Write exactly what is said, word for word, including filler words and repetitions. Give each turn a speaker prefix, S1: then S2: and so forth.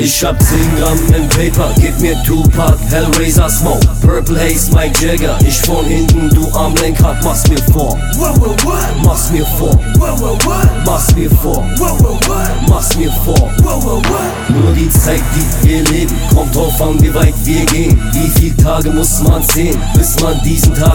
S1: Ich hab zehn Gramm im Paper, gib mir Tupac, Hellraiser, Smoke, Purple Haze, Mike Jagger. Ich von hinten, du am Lenkrad, mach's mir vor. Mach's mir vor. Mach's mir vor. Mach's mir vor. Nur die Zeit, die wir leben, kommt drauf an, wie weit wir gehen. Wie viele Tage muss man sehen, bis man diesen Tag